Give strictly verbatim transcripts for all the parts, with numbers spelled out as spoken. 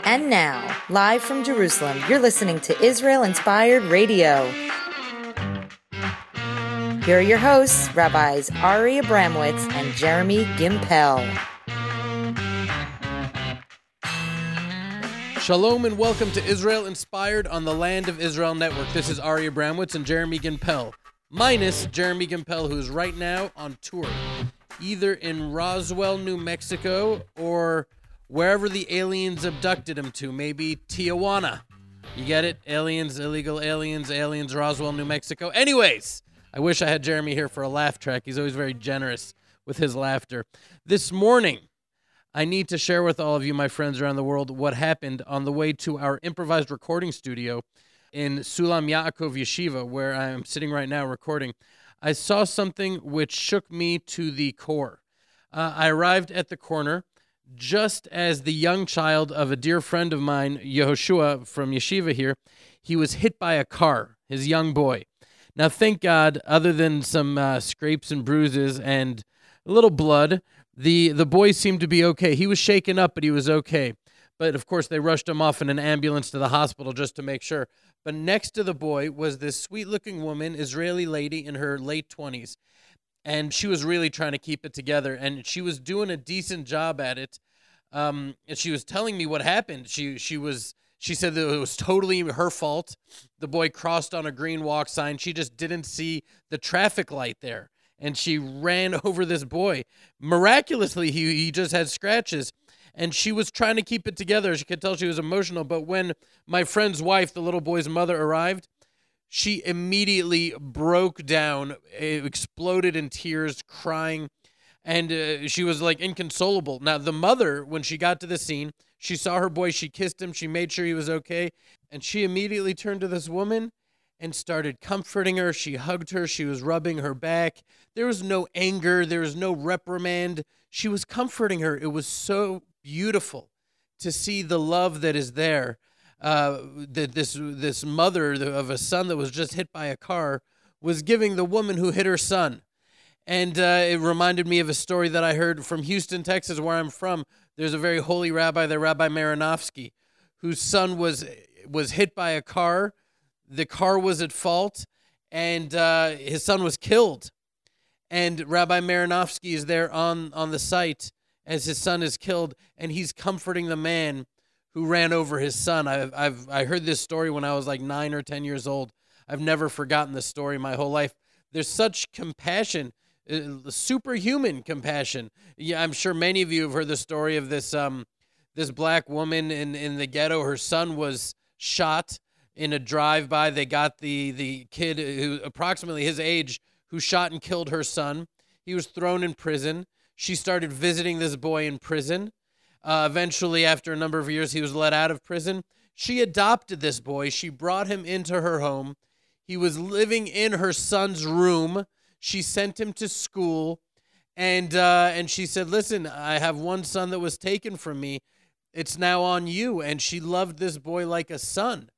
And now, live from Jerusalem, you're listening to Israel Inspired Radio. Here are your hosts, Rabbis Ari Abramowitz and Jeremy Gimpel. Shalom and welcome to Israel Inspired on the Land of Israel Network. This is Ari Abramowitz and Jeremy Gimpel, minus Jeremy Gimpel, who's right now on tour, either in Roswell, New Mexico, or wherever the aliens abducted him to, maybe Tijuana. You get it? Aliens, illegal aliens, aliens, Roswell, New Mexico. Anyways, I wish I had Jeremy here for a laugh track. He's always very generous with his laughter. This morning, I need to share with all of you, my friends around the world, what happened on the way to our improvised recording studio in Sulam Yaakov Yeshiva, where I am sitting right now recording. I saw something which shook me to the core. Uh, I arrived at the corner just as the young child of a dear friend of mine, Yehoshua from Yeshiva here, he was hit by a car, his young boy. Now, thank God, other than some uh, scrapes and bruises and a little blood, the, the boy seemed to be okay. He was shaken up, but he was okay. But, of course, they rushed him off in an ambulance to the hospital just to make sure. But next to the boy was this sweet-looking woman, Israeli lady in her late twenties. And she was really trying to keep it together. And she was doing a decent job at it. Um, and she was telling me what happened. She she was she said that it was totally her fault. The boy crossed on a green walk sign. She just didn't see the traffic light there. And she ran over this boy. Miraculously, he, he just had scratches. And she was trying to keep it together. She could tell she was emotional. But when my friend's wife, the little boy's mother, arrived, she immediately broke down, exploded in tears, crying. And uh, she was like inconsolable. Now, the mother, when she got to the scene, she saw her boy. She kissed him. She made sure he was okay. And she immediately turned to this woman and started comforting her. She hugged her. She was rubbing her back. There was no anger. There was no reprimand. She was comforting her. It was so beautiful to see the love that is there. Uh, that this this mother of a son that was just hit by a car was giving the woman who hit her son. And uh, it reminded me of a story that I heard from Houston, Texas, where I'm from. There's a very holy rabbi, the Rabbi Maranofsky, whose son was was hit by a car. The car was at fault, and uh, his son was killed. And Rabbi Maranofsky is there on, on the site as his son is killed, and he's comforting the man who ran over his son. I've, I've I heard this story when I was like nine or ten years old. I've never forgotten this story my whole life. There's such compassion, uh, superhuman compassion. Yeah, I'm sure many of you have heard the story of this um this black woman in, in the ghetto. Her son was shot in a drive-by. They got the, the kid who approximately his age who shot and killed her son. He was thrown in prison. She started visiting this boy in prison. Uh, eventually, after a number of years, he was let out of prison. She adopted this boy. She brought him into her home. He was living in her son's room. She sent him to school. And, uh, and she said, listen, I have one son that was taken from me. It's now on you. And she loved this boy like a son.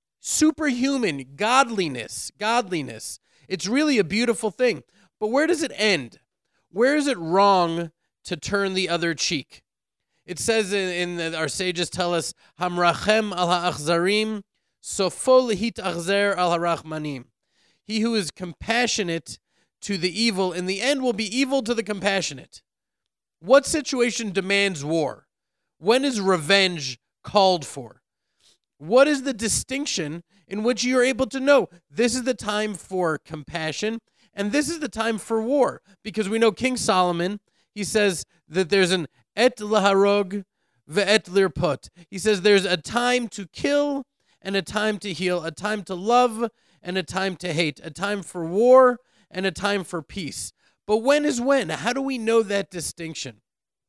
Superhuman, godliness, godliness. It's really a beautiful thing. But where does it end? Where is it wrong to turn the other cheek? It says in, in the, our sages tell us, Hamrachem al ha'achzarim, sofo lehitachzer al harachmanim. He who is compassionate to the evil, in the end will be evil to the compassionate. What situation demands war? When is revenge called for? What is the distinction in which you are able to know this is the time for compassion and this is the time for war? Because we know King Solomon, he says that there's an et laharog ve'et lirpot. He says there's a time to kill and a time to heal, a time to love and a time to hate, a time for war and a time for peace. But when is when? How do we know that distinction?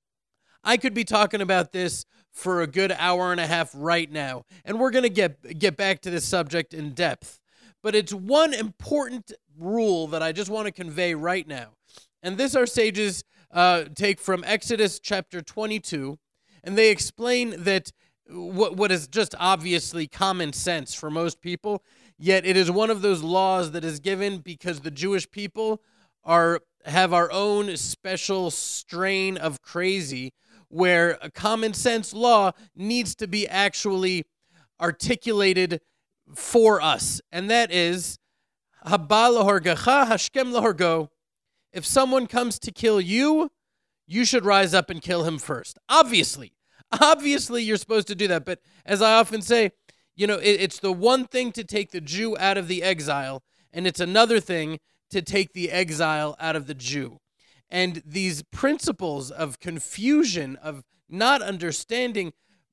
I could be talking about this for a good hour and a half right now, and we're going to get get back to this subject in depth. But it's one important rule that I just want to convey right now. And this our sages uh, take from Exodus chapter twenty-two, and they explain that what what is just obviously common sense for most people, yet it is one of those laws that is given because the Jewish people are have our own special strain of crazy where a common sense law needs to be actually articulated for us. And that is, Haba lahorgacha, hashkem lahorgo. If someone comes to kill you, you should rise up and kill him first. Obviously. Obviously, you're supposed to do that. But as I often say, you know, it, it's the one thing to take the Jew out of the exile, and it's another thing to take the exile out of the Jew. And these principles of confusion, of not understanding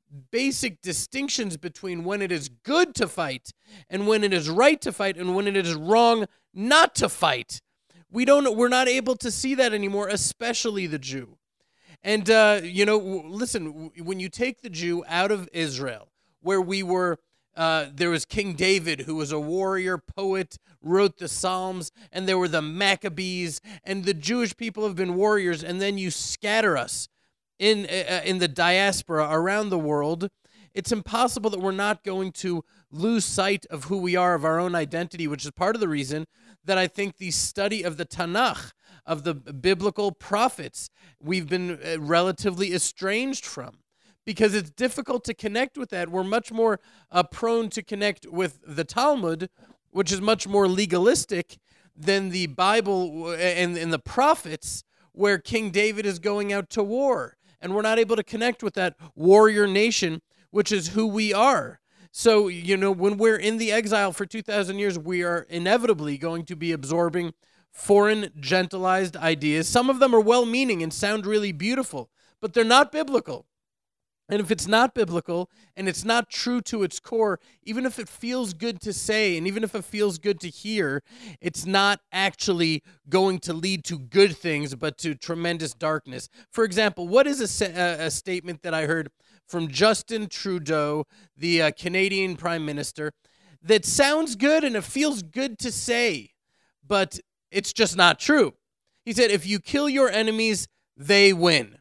basic distinctions between when it is good to fight and when it is right to fight and when it is wrong not to fight. We don't, we're not able to see that anymore, especially the Jew. And, uh, you know, listen, when you take the Jew out of Israel, where we were, uh, there was King David, who was a warrior, poet, wrote the Psalms, and there were the Maccabees, and the Jewish people have been warriors, and then you scatter us in, uh, in the diaspora around the world. It's impossible that we're not going to lose sight of who we are, of our own identity, which is part of the reason that I think the study of the Tanakh, of the biblical prophets, we've been relatively estranged from, because it's difficult to connect with that. We're much more uh, prone to connect with the Talmud, which is much more legalistic than the Bible and, and the prophets, where King David is going out to war. And we're not able to connect with that warrior nation, which is who we are. So, you know, when we're in the exile for two thousand years, we are inevitably going to be absorbing foreign, gentilized ideas. Some of them are well-meaning and sound really beautiful, but they're not biblical. And if it's not biblical and it's not true to its core, even if it feels good to say and even if it feels good to hear, it's not actually going to lead to good things, but to tremendous darkness. For example, what is a, a statement that I heard from Justin Trudeau, the uh, Canadian Prime Minister, that sounds good and it feels good to say, but it's just not true. He said, if you kill your enemies, they win.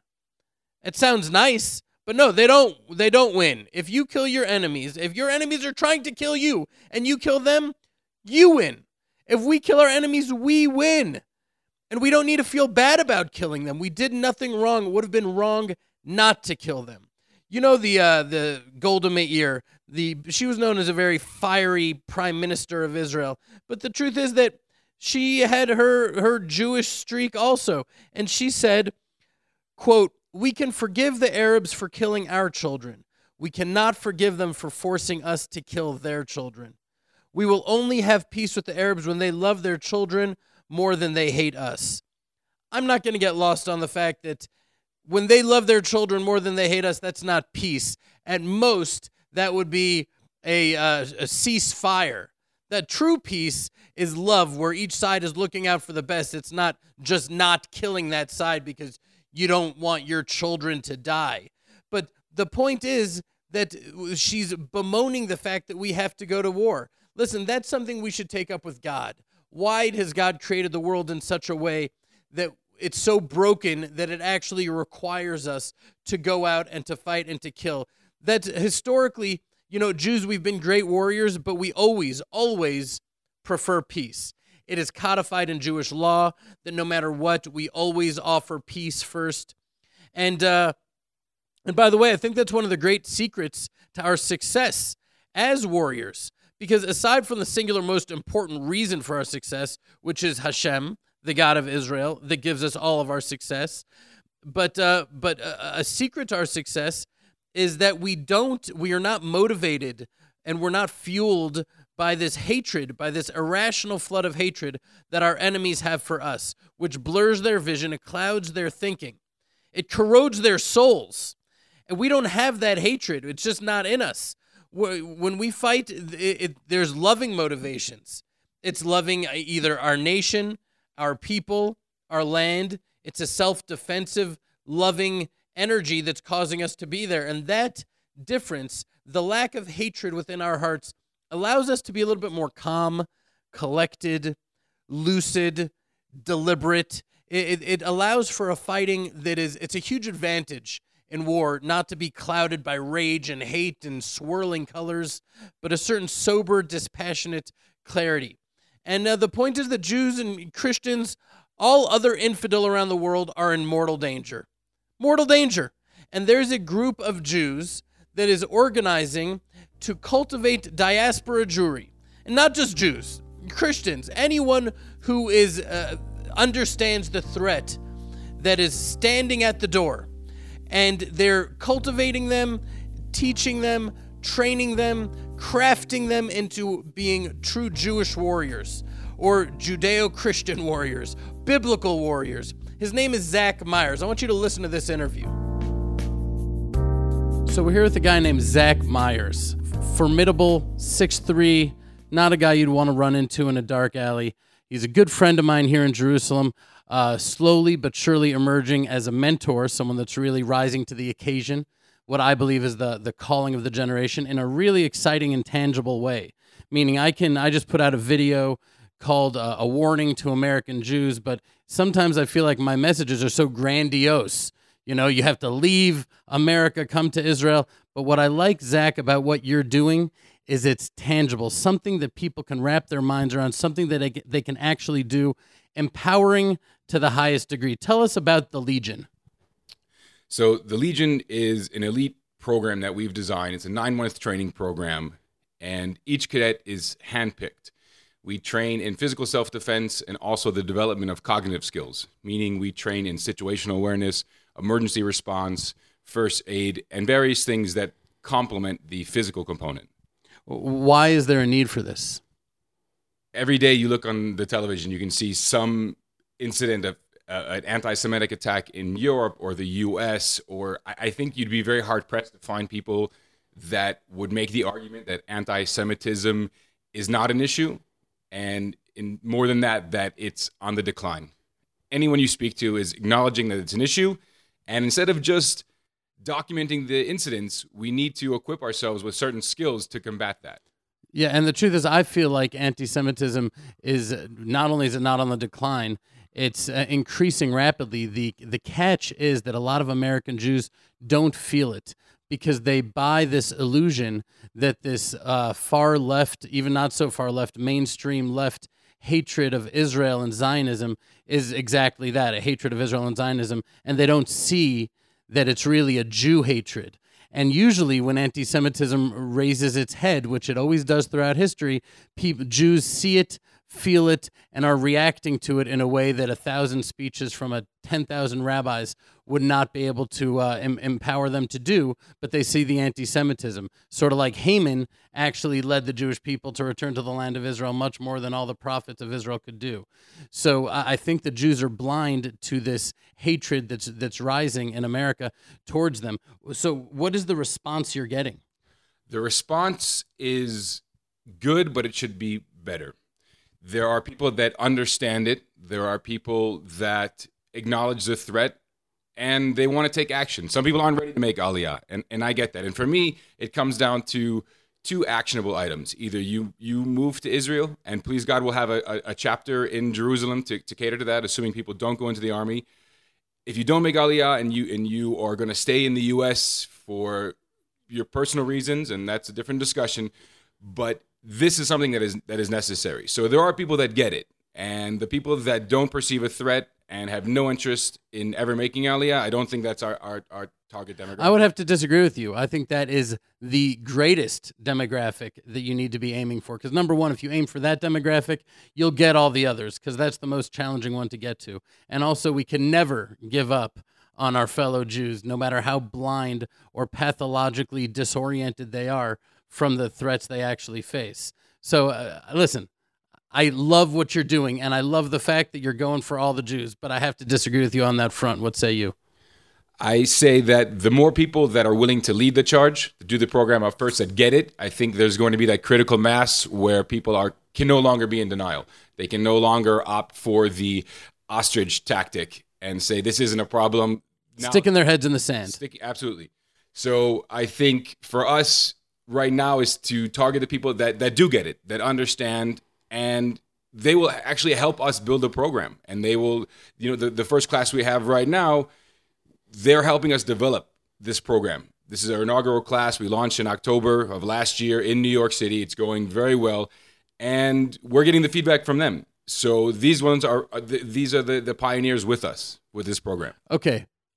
It sounds nice, but no, they don't. They don't win. If you kill your enemies, if your enemies are trying to kill you and you kill them, you win. If we kill our enemies, we win. And we don't need to feel bad about killing them. We did nothing wrong. It would have been wrong not to kill them. You know, the uh, the Golda Meir, the she was known as a very fiery prime minister of Israel. But the truth is that she had her, her Jewish streak also. And she said, quote, "We can forgive the Arabs for killing our children. We cannot forgive them for forcing us to kill their children. We will only have peace with the Arabs when they love their children more than they hate us." I'm not going to get lost on the fact that when they love their children more than they hate us, that's not peace. At most, that would be a, uh, a ceasefire. That true peace is love, where each side is looking out for the best. It's not just not killing that side because you don't want your children to die. But the point is that she's bemoaning the fact that we have to go to war. Listen, that's something we should take up with God. Why has God created the world in such a way that it's so broken that it actually requires us to go out and to fight and to kill? That's historically, you know, Jews, we've been great warriors, but we always, always prefer peace. It is codified in Jewish law that no matter what, we always offer peace first. And uh, and by the way, I think that's one of the great secrets to our success as warriors. Because aside from the singular most important reason for our success, which is Hashem, the God of Israel, that gives us all of our success, but uh, but a, a secret to our success is that we don't, we are not motivated and we're not fueled by this hatred, by this irrational flood of hatred that our enemies have for us, which blurs their vision, it clouds their thinking, it corrodes their souls. And we don't have that hatred. It's just not in us. When we fight, it, it, there's loving motivations. It's loving either our nation, our people, our land. It's a self-defensive, loving energy that's causing us to be there. And that difference, the lack of hatred within our hearts, allows us to be a little bit more calm, collected, lucid, deliberate. It, it, it allows for a fighting that is, it's a huge advantage in war, not to be clouded by rage and hate and swirling colors, but a certain sober, dispassionate clarity. And uh, the point is that Jews and Christians, all other infidel around the world, are in mortal danger. Mortal danger. and there's a group of Jews that is organizing to cultivate diaspora Jewry. And not just Jews, Christians, anyone who is uh, understands the threat that is standing at the door. And they're cultivating them, teaching them, training them, crafting them into being true Jewish warriors or Judeo-Christian warriors, biblical warriors. His name is Zach Myers. I want you to listen to this interview. So we're here with a guy named Zach Myers. Formidable, six three, not a guy you'd want to run into in a dark alley. He's a good friend of mine here in Jerusalem, uh, slowly but surely emerging as a mentor, someone that's really rising to the occasion, what I believe is the the calling of the generation in a really exciting and tangible way. Meaning I can I just put out a video called uh, A Warning to American Jews, but sometimes I feel like my messages are so grandiose. You know, you have to leave America, come to Israel. But what I like, Zach, about what you're doing is it's tangible, something that people can wrap their minds around, something that they, they can actually do, empowering to the highest degree. Tell us about the Legion. So the Legion is an elite program that we've designed. It's a nine-month training program, and each cadet is handpicked. We train in physical self-defense and also the development of cognitive skills, meaning we train in situational awareness, emergency response, first aid, and various things that complement the physical component. Why is there a need for this? Every day you look on the television, you can see some incident of uh, an anti-Semitic attack in Europe or the U S, or I, I think you'd be very hard-pressed to find people that would make the argument that anti-Semitism is not an issue, and in more than that, that it's on the decline. Anyone you speak to is acknowledging that it's an issue, and instead of just documenting the incidents, we need to equip ourselves with certain skills to combat that. Yeah, and the truth is I feel like anti-Semitism is not only is it not on the decline, it's uh, increasing rapidly. The the catch is that a lot of American Jews don't feel it because they buy this illusion that this uh, far left, even not so far left, mainstream left hatred of Israel and Zionism is exactly that, a hatred of Israel and Zionism, and they don't see that it's really a Jew hatred. And usually when anti-Semitism raises its head, which it always does throughout history, people, Jews see it, feel it, and are reacting to it in a way that a thousand speeches from a ten thousand rabbis would not be able to uh, em- empower them to do, but they see the anti-Semitism. Sort of like Haman actually led the Jewish people to return to the land of Israel much more than all the prophets of Israel could do. So uh, I think the Jews are blind to this hatred that's that's rising in America towards them. So what is the response you're getting? The response is good, but it should be better. There are people that understand it. There are people that acknowledge the threat, and they want to take action. Some people aren't ready to make Aliyah, and, and I get that. And for me, it comes down to two actionable items. Either you you move to Israel, and please God, we'll have a, a, a chapter in Jerusalem to, to cater to that, assuming people don't go into the army. If you don't make Aliyah and you and you are going to stay in the U S for your personal reasons, and that's a different discussion, but this is something that is that is necessary. So there are people that get it, and the people that don't perceive a threat and have no interest in ever making Aliyah, I don't think that's our, our, our target demographic. I would have to disagree with you. I think that is the greatest demographic that you need to be aiming for. Because number one, if you aim for that demographic, you'll get all the others, because that's the most challenging one to get to. And also, we can never give up on our fellow Jews, no matter how blind or pathologically disoriented they are from the threats they actually face. So uh, listen, I love what you're doing, and I love the fact that you're going for all the Jews, but I have to disagree with you on that front. What say you? I say that the more people that are willing to lead the charge, to do the program up first, that get it, I think there's going to be that critical mass where people are can no longer be in denial. They can no longer opt for the ostrich tactic and say, this isn't a problem. Now, sticking their heads in the sand. Stick, absolutely. So I think for us right now is to target the people that, that do get it, that understand, and they will actually help us build a program. And they will, you know, the, the first class we have right now, they're helping us develop this program. This is our inaugural class. We launched in October of last year in New York City. It's going very well. And we're getting the feedback from them. So these ones are, these are the, the pioneers with us with this program. Okay.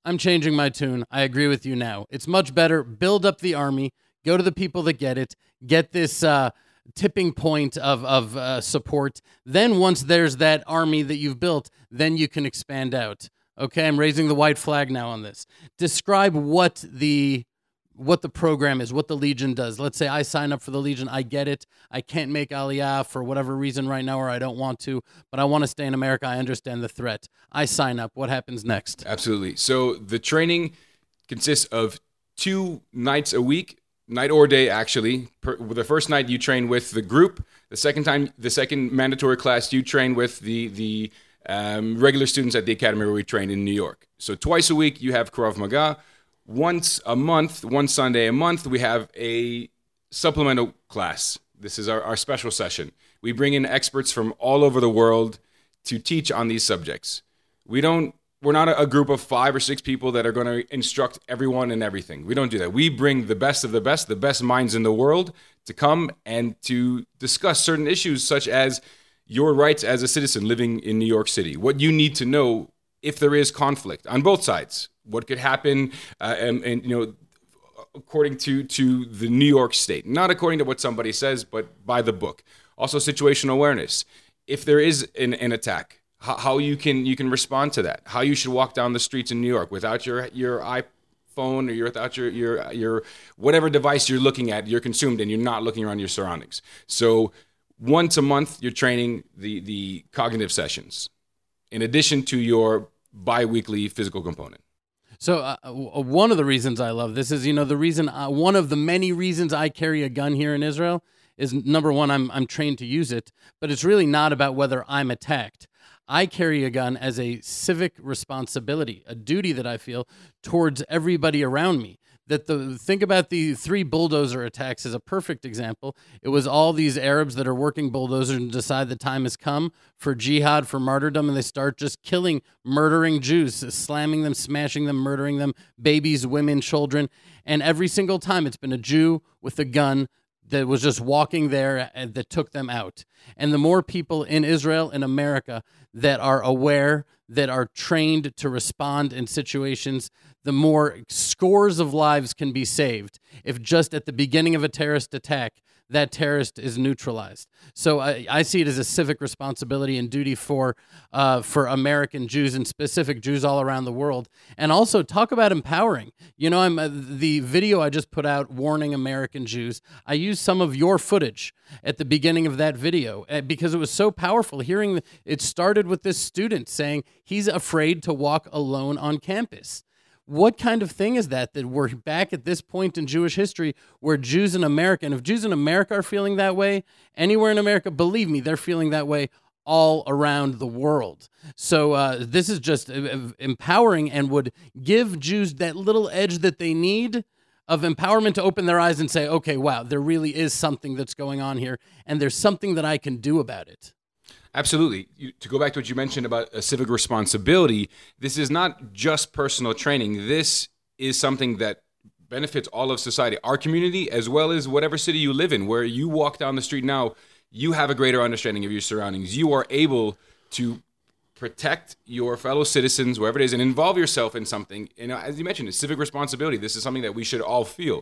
I'm changing my tune. I agree with you now. It's much better. Build up the army. Go to the people that get it. Get this uh, tipping point of, of uh, support. Then once there's that army that you've built, then you can expand out. Okay, I'm raising the white flag now on this. Describe what the what the program is, what the Legion does. Let's say I sign up for the Legion. I get it. I can't make Aliyah for whatever reason right now, or I don't want to, but I want to stay in America. I understand the threat. I sign up. What happens next? Absolutely. So the training consists of two nights a week, night or day, actually. Per, the first night you train with the group. The second time, the second mandatory class, you train with the the um, regular students at the academy where we train in New York. So twice a week you have Krav Maga. Once a month, one Sunday a month, we have a supplemental class. This is our, our special session. We bring in experts from all over the world to teach on these subjects. We don't, we're not a, a group of five or six people that are going to instruct everyone and everything. We don't do that. We bring the best of the best, the best minds in the world to come and to discuss certain issues such as your rights as a citizen living in New York City, what you need to know if there is conflict on both sides. What could happen, uh, and, and you know, according to, to the New York State, not according to what somebody says, but by the book. Also, situational awareness. If there is an, an attack, how, how you can you can respond to that. How you should walk down the streets in New York without your your iPhone or your, without your your your whatever device you're looking at, you're consumed and you're not looking around your surroundings. So once a month, you're training the the cognitive sessions, in addition to your bi-weekly physical component. So uh, one of the reasons I love this is, you know, the reason, uh, one of the many reasons I carry a gun here in Israel is, number one, I'm I'm trained to use it, but it's really not about whether I'm attacked. I carry a gun as a civic responsibility, a duty that I feel towards everybody around me. That the think about the three bulldozer attacks is a perfect example. It was all these Arabs that are working bulldozers and decide the time has come for jihad, for martyrdom, and they start just killing, murdering Jews, slamming them, smashing them, murdering them, babies, women, children. And every single time it's been a Jew with a gun that was just walking there and that took them out. And the more people in Israel and America that are aware, that are trained to respond in situations, the more scores of lives can be saved if just at the beginning of a terrorist attack, that terrorist is neutralized. So I, I see it as a civic responsibility and duty for uh, for American Jews and specific Jews all around the world. And also talk about empowering. You know, I'm uh, the video I just put out warning American Jews, I used some of your footage at the beginning of that video uh, because it was so powerful. Hearing the, it started with this student saying he's afraid to walk alone on campus. What kind of thing is that, that we're back at this point in Jewish history where Jews in America, and if Jews in America are feeling that way, anywhere in America, believe me, they're feeling that way all around the world. So uh, this is just empowering and would give Jews that little edge that they need of empowerment to open their eyes and say, okay, wow, there really is something that's going on here, and there's something that I can do about it. Absolutely. You, to go back to what you mentioned about a civic responsibility, this is not just personal training. This is something that benefits all of society, our community, as well as whatever city you live in, where you walk down the street now, you have a greater understanding of your surroundings. You are able to protect your fellow citizens, wherever it is, and involve yourself in something. And as you mentioned, it's civic responsibility. This is something that we should all feel.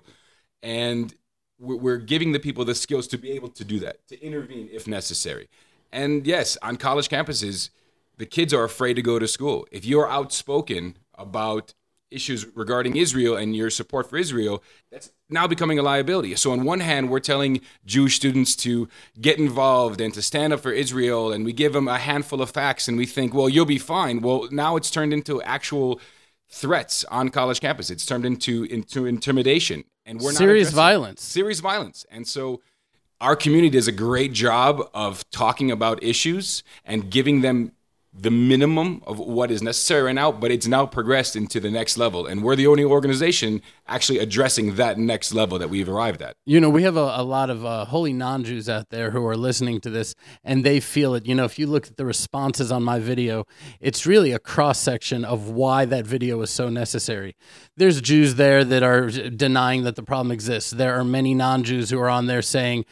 And we're giving the people the skills to be able to do that, to intervene if necessary. And yes, on college campuses, the kids are afraid to go to school. If you're outspoken about issues regarding Israel and your support for Israel, that's now becoming a liability. So on one hand, we're telling Jewish students to get involved and to stand up for Israel, and we give them a handful of facts, and we think, well, you'll be fine. Well, now it's turned into actual threats on college campus. It's turned into into intimidation. And we're not serious violence. Serious violence. And so our community does a great job of talking about issues and giving them the minimum of what is necessary right now, but it's now progressed into the next level. And we're the only organization actually addressing that next level that we've arrived at. You know, we have a, a lot of uh, holy non-Jews out there who are listening to this, and they feel it. You know, if you look at the responses on my video, it's really a cross-section of why that video is so necessary. There's Jews there that are denying that the problem exists. There are many non-Jews who are on there saying,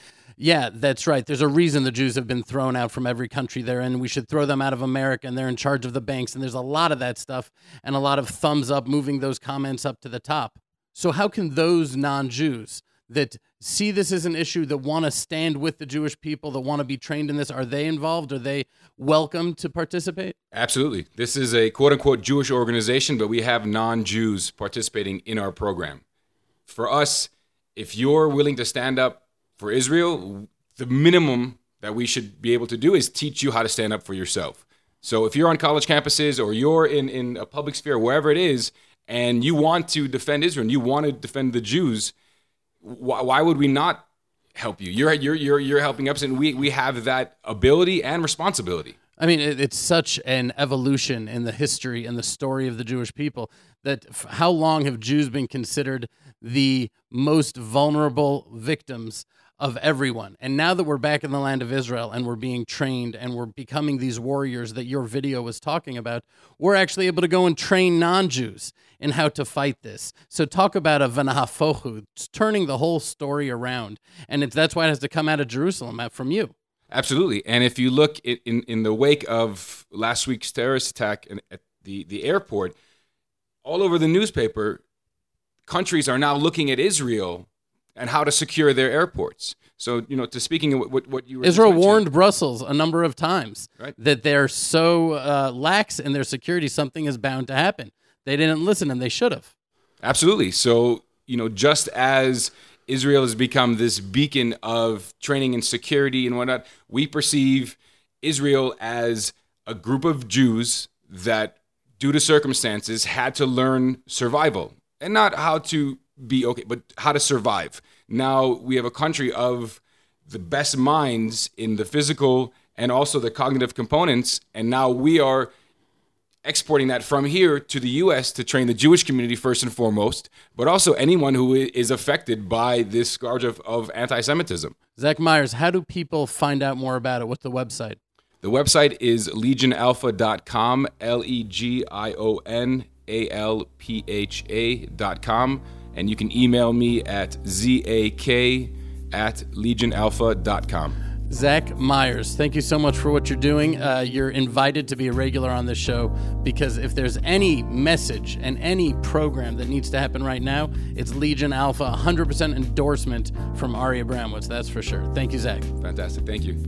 Yeah, that's right. There's a reason the Jews have been thrown out from every country they're in. We should throw them out of America, and they're in charge of the banks. And there's a lot of that stuff and a lot of thumbs up moving those comments up to the top. So how can those non-Jews that see this as an issue, that want to stand with the Jewish people, that want to be trained in this, are they involved? Are they welcome to participate? Absolutely. This is a quote-unquote Jewish organization, but we have non-Jews participating in our program. For us, if you're willing to stand up for Israel, the minimum that we should be able to do is teach you how to stand up for yourself. So if you're on college campuses or you're in, in a public sphere, wherever it is, and you want to defend Israel and you want to defend the Jews, why, why would we not help you? You're you're you're you're helping us, and we we have that ability and responsibility. I mean, it, it's such an evolution in the history and the story of the Jewish people that f- how long have Jews been considered the most vulnerable victims of everyone? And now that we're back in the land of Israel and we're being trained and we're becoming these warriors that your video was talking about, we're actually able to go and train non-Jews in how to fight this. So talk about a v'nahafochu, it's turning the whole story around. And it's, that's why it has to come out of Jerusalem, out from you. Absolutely. And if you look in, in, in the wake of last week's terrorist attack in, at the, the airport, all over the newspaper, countries are now looking at Israel and how to secure their airports. So, you know, to speaking of what, what you were Israel warned Brussels a number of times, right, that they're so uh, lax in their security, something is bound to happen. They didn't listen, and they should have. Absolutely. So, you know, just as Israel has become this beacon of training and security and whatnot, we perceive Israel as a group of Jews that, due to circumstances, had to learn survival. And not how to be okay, but how to survive. Now we have a country of the best minds in the physical and also the cognitive components, and now we are exporting that from here to the U S to train the Jewish community first and foremost, but also anyone who is affected by this scourge of, of anti-Semitism. Zach Myers, how do people find out more about it? What's the website? The website is legion alpha dot com, L E G I O N A L P H A dot com, and you can email me at zak at legion alpha dot com. Zach Myers, thank you so much for what you're doing. Uh, you're invited to be a regular on this show, because if there's any message and any program that needs to happen right now, it's Legion Alpha, one hundred percent endorsement from Ari Abramowitz, that's for sure. Thank you, Zach. Fantastic. Thank you.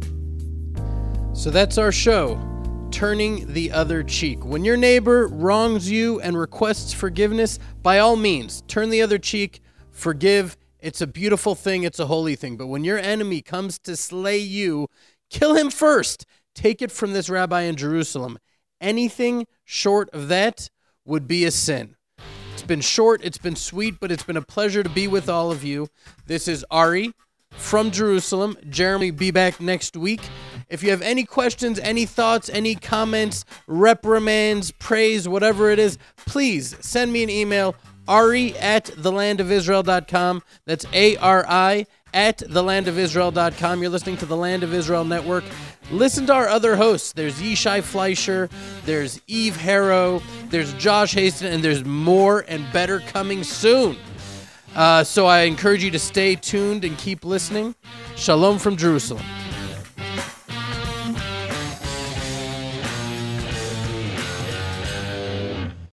So that's our show, Turning the Other Cheek. When your neighbor wrongs you and requests forgiveness, by all means, turn the other cheek, forgive. It's a beautiful thing. It's a holy thing. But when your enemy comes to slay you, kill him first. Take it from this rabbi in Jerusalem. Anything short of that would be a sin. It's been short. It's been sweet, but it's been a pleasure to be with all of you. This is Ari from Jerusalem. Jeremy will be back next week. If you have any questions, any thoughts, any comments, reprimands, praise, whatever it is, please send me an email, Ari at the land of Israel dot com. That's A R I at the land of Israel dot com. You're listening to the Land of Israel Network. Listen to our other hosts. There's Yishai Fleischer, there's Eve Harrow, there's Josh Haston, and there's more and better coming soon. Uh, so I encourage you to stay tuned and keep listening. Shalom from Jerusalem.